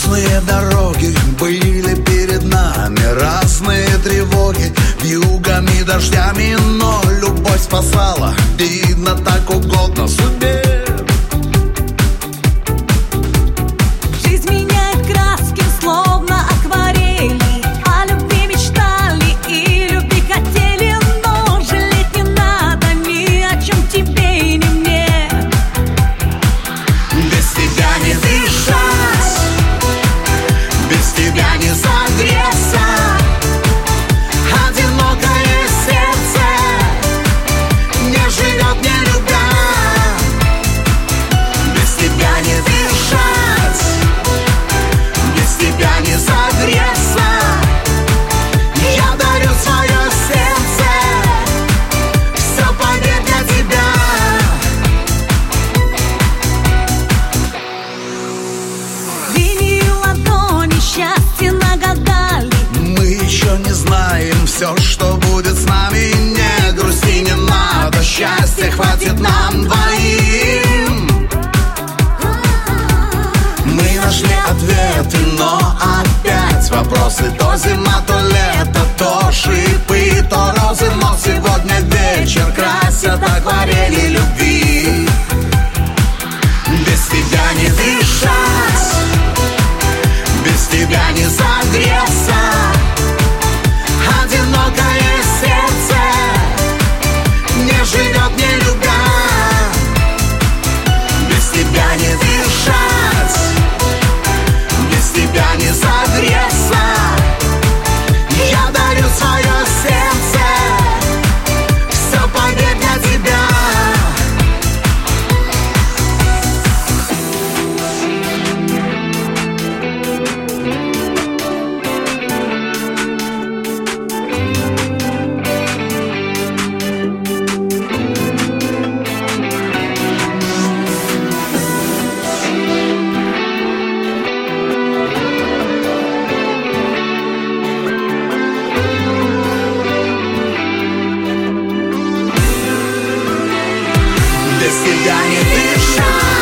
Разные дороги были перед нами, разные тревоги, вьюгами, дождями, но любовь спасала, видно, так угодно судьбе. Жизнь меняет краски, словно акварели. О любви мечтали и любви хотели, но жалеть не надо ни о чем тебе и не мне. Без тебя не дышать, без тебя не согреться, одинокое сердце не живет, не любя. Без тебя не дышать, без тебя не согреться. Я дарю свое сердце, все, поверь, для тебя. Линии ладони счастье нагадали. Мы еще не знаем все, что будет с нами. Не грусти, не надо, счастья хватит нам двоим. Мы нашли ответы, но опять вопросы. То зима, то лето, то шипы, то розы. Но сегодня вечер красят акварели любви. Без тебя не дышать, без тебя не согреться, одинокое сердце не живет, не любя. Без тебя не дышать, без тебя не согреться. Я дарю свое сердце, все, поверь, для тебя. Без тебя не дышать.